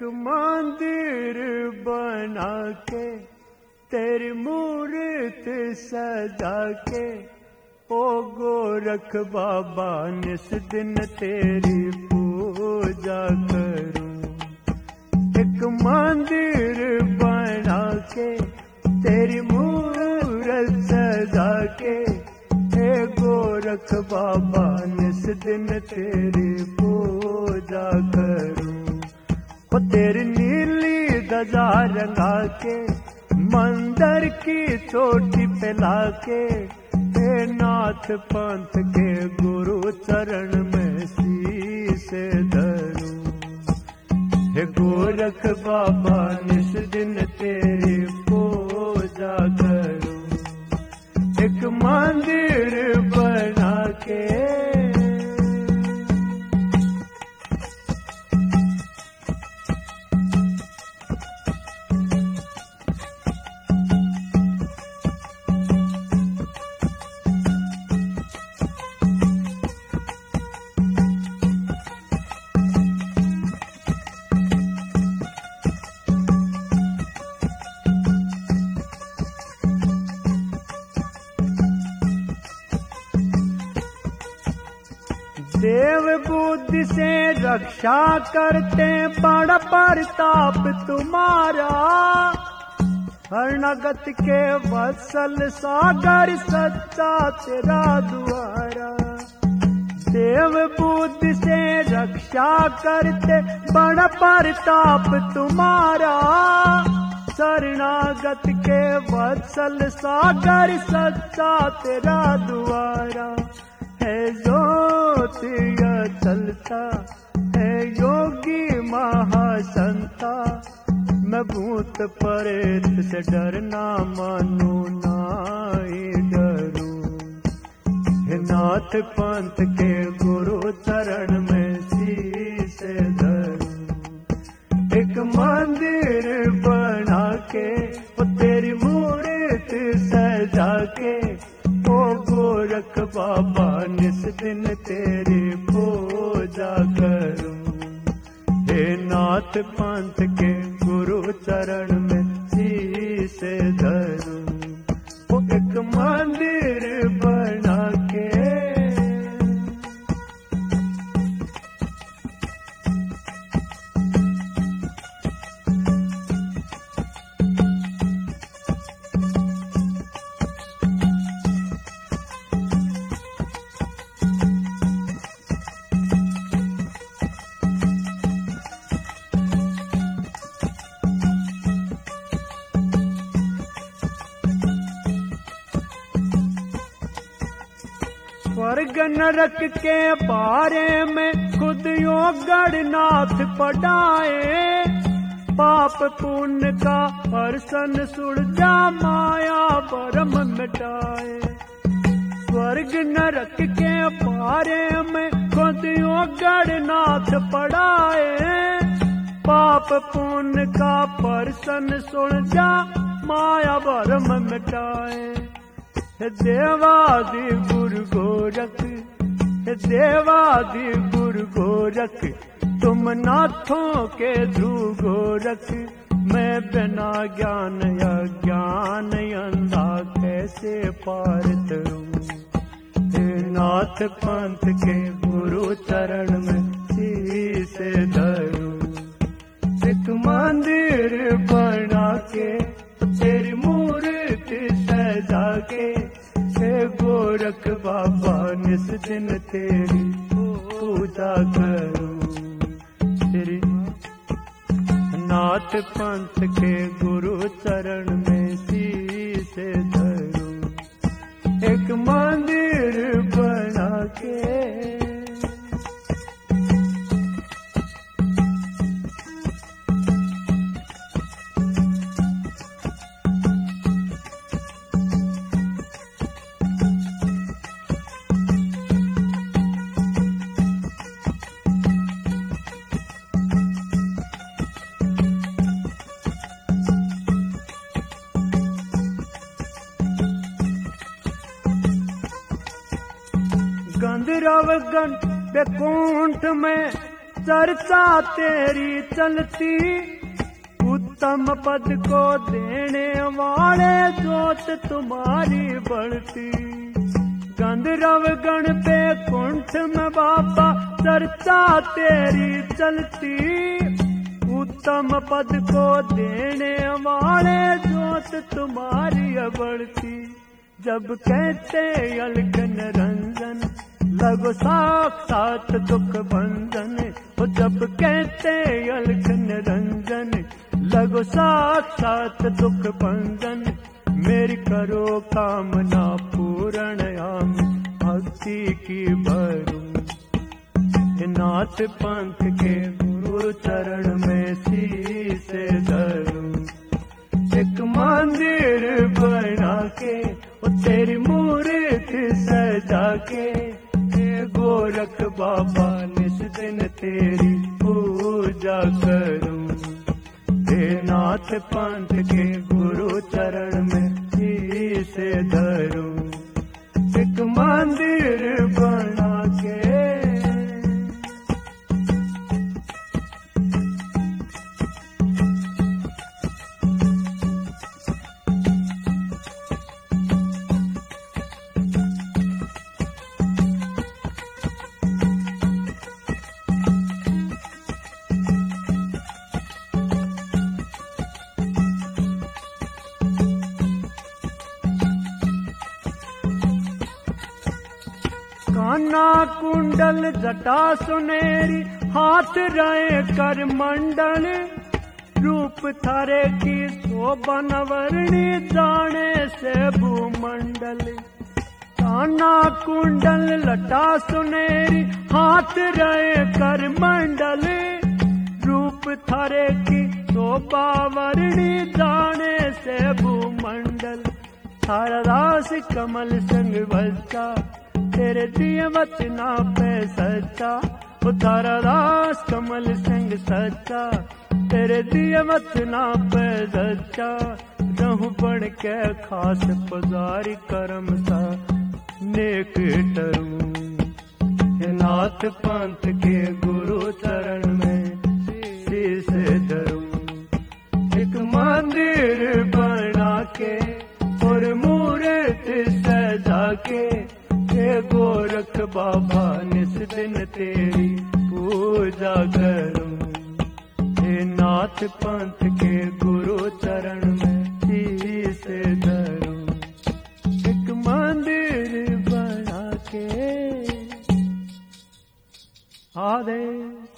एक मंदिर बना के तेरी मूर्त सजा के ओ गोरख बाबा निस दिन तेरी पूजा करूं। एक मंदिर बना के तेरी मूर्त सजा के हे गोरख बाबा निस दिन तेरी पूजा करूं। ओ तेरी नीली ध्वजा रंगा के मंदिर की चोटी पे लाके हे नाथ पंथ के गुरु चरण में शीश धरूं। हे गोरख बाबा निस दिन तेरी पूजा करूं। एक मंदिर बना के देव बुद्धि से रक्षा करते बड़ा प्रताप तुम्हारा। शरणागत के वत्सल सागर सच्चा तेरा द्वारा। देव बुद्धि से रक्षा करते बड़ा प्रताप तुम्हारा। शरणागत के वत्सल सागर सच्चा तेरा द्वारा। है ज्योतिया चलता है योगी महासंता। मैं भूत प्रेत से डरना मानू नाई डरूं। हे नाथ पंथ के गुरु चरण में शीश धरूं। एक मंदिर बना के वो तेरी मूर्त सजा के ओ गोरख बाबा निस दिन तेरी पूजा करूं। हे नाथ पंथ के गुरु चरण में शीश धरूं। ओ एक मंदिर बना के स्वर्ग नरक के बारे में खुद यो गणनाथ पढ़ाए। पाप पुण्य का हर्षण सुलझा माया भरम मिटाए। स्वर्ग नरक के बारे में खुद यो गणनाथ पढ़ाए। पाप पुण्य का हर्षण सुलझा माया भरम मिटाए। देवादि गुरु गोरख हे देवादि गुरु गोरख तुम नाथों के ध्रुव गोरख। मैं बिना ज्ञान या ज्ञान अंधा कैसे पार तरूं। हे नाथ पंथ के गुरु चरण में शीश धरूं। एक मंदिर बना के तेरी मूर्त सजा के हे गोरख बाबा निस दिन तेरी पूजा करूं। तेरी नाथ पंथ के गुरु चरण में शीश धरूं। एक मंदिर बना के गंधर्व गण बैकुंठ में चर्चा तेरी चलती, उत्तम पद को देने वाले जोत तुम्हारी बढ़ती। गंधर्व गण पे कुंठ में बाबा चर्चा तेरी चलती, उत्तम पद को देने वाले जोत तुम्हारी बढ़ती। जब कहते अलग निरंजन लगो साक्षात दुख भंजन, वो जब कहते अलग निरंजन लगो साक्षात दुख भंजन। मेरी करो कामना पूर्ण आम भक्ति की भरूं। नाथ पंथ के गुरु चरण में शीश धरूं। एक मंदिर बना के तेरी मूर्ति सजा के, गोरख बाबा निस दिन तेरी पूजा करूं। नाथ पंथ के गुरु चरण में शीश धरूं। एक मंदिर बना के काना कुंडल जटा सुनेरी, हाथ रहे कर मंडल। रूप थारे की शोभा नवरणी, जाने से भूमंडल। काना कुंडल लटा सुनेरी, हाथ रहे कर मंडल। रूप थारे की शोभा वर्णी, जाने से भूमंडल। थारा दास कमल संग बच्चा, तेरे दिए वचना पे सच्चा। तारा दास कमल संग सच्चा, तेरे दिए वचना पे सच्चा। रहूं बन के खास पुजारी, करम सा नेक टरूं। नाथ पंथ के गुरु चरण में शीश धरूं। एक मंदिर बना के और मूर्ति सजा के, गोरख बाबा निस दिन तेरी पूजा करूं। नाथ पंथ के गुरु चरण में शीश धरूं। एक मंदिर बना के आदेश